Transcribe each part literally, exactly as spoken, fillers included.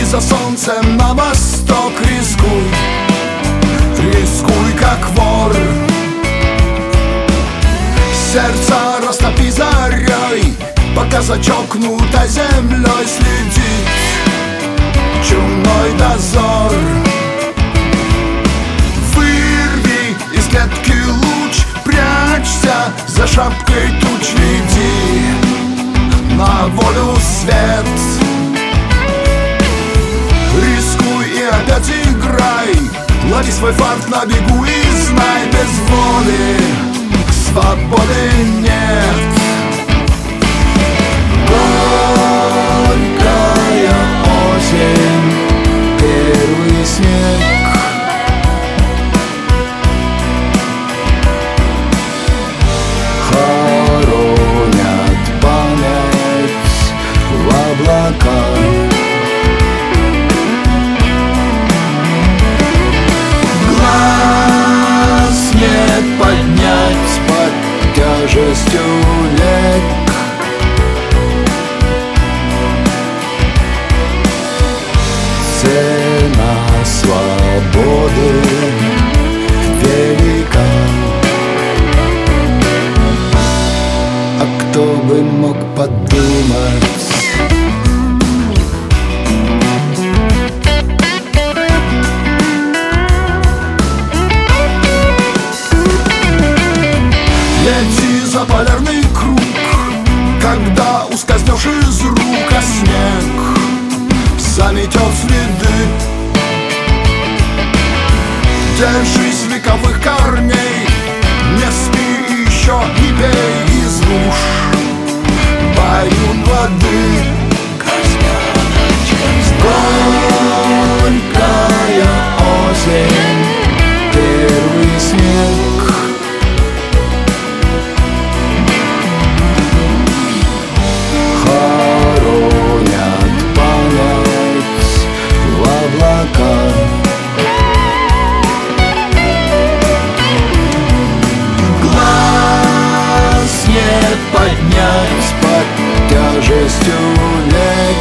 за солнцем на восток. Рискуй, рискуй как вор. Сердце растопи зарей, пока за чокнутой землей следит чумной дозор. Вырви из клетки луч, прячься за шапкой туч, веди на волю свет. Рискуй и опять играй, лови свой фарт на бегу и знай, без воли свободы нет. Горькая осень, первый снег. Хоронят память в облаках. Глаз нет поднять под тяжестью лет. Цена свободы велика. А кто бы мог подумать? Лети за полярный круг, когда ускользнешь из рук, а снег заметет следы. Держись вековых корней, не спи еще, не пей из луж баюн воды. Горькая осень, первый снег. Хоронят память в облаках. Глаз нет поднять под тяжестью лет.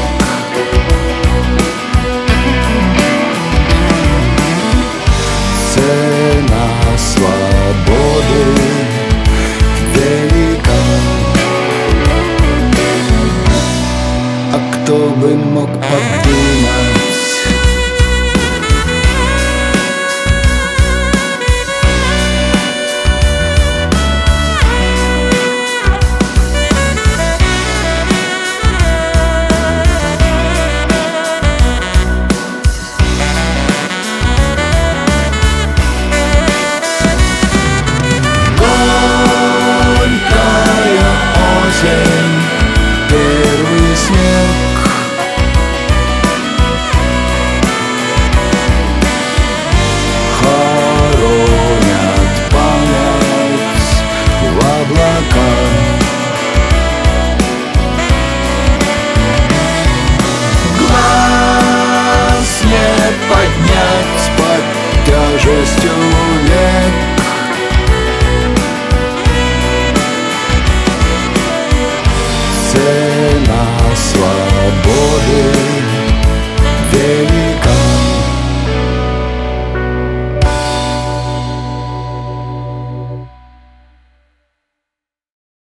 Цена свободы велика. А кто бы мог